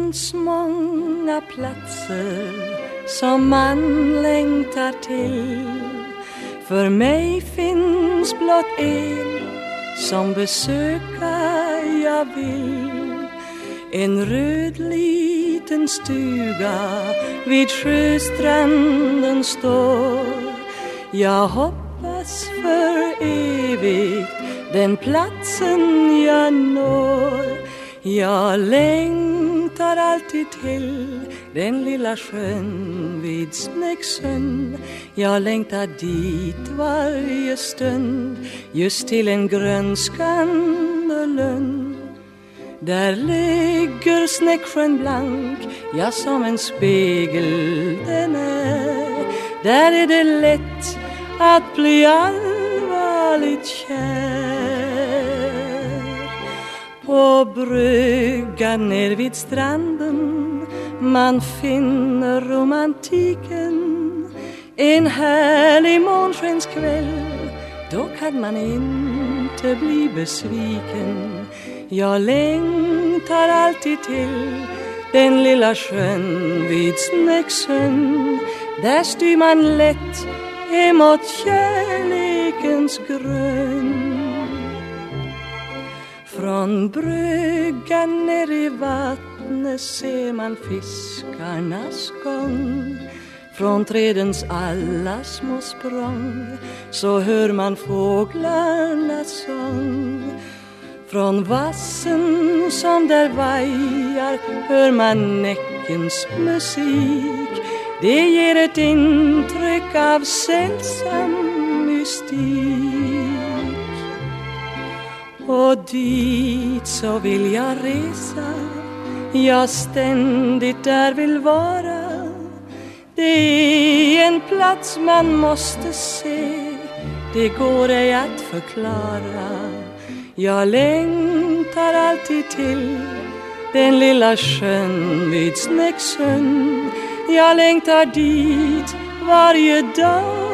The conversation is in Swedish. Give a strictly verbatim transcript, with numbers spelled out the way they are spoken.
finns många platser som man längtar till. För mig finns blott en som besöka jag vill. En röd liten stuga vid sjöstranden står. Jag hoppas för evigt den platsen jag når. Jag längtar alltid till den lilla sjön vid Snäcksön. Jag längtar dit varje stund, just till en grönskande lund. Där ligger Snäcksjön blank, ja som en spegel den är. Där är det lätt att bli allvarligt kär. På bryggan ner vid stranden man finner romantiken. En härlig månskenskväll, då kan man inte bli besviken. Jag längtar alltid till den lilla sjön vid Snäcksön. Där styr man lätt emot kärlekens grön. Från bryggan ner i vattnet ser man fiskarnas gång. Från trädens alla små språng så hör man fåglarnas sång. Från vassen som där vajar hör man näckens musik. Det ger ett intryck av sällsam mystik. Och dit så vill jag resa, jag ständigt där vill vara. Det är en plats man måste se, det går ej att förklara. Jag längtar alltid till den lilla sjön vid Snäcksön. Jag längtar dit varje dag.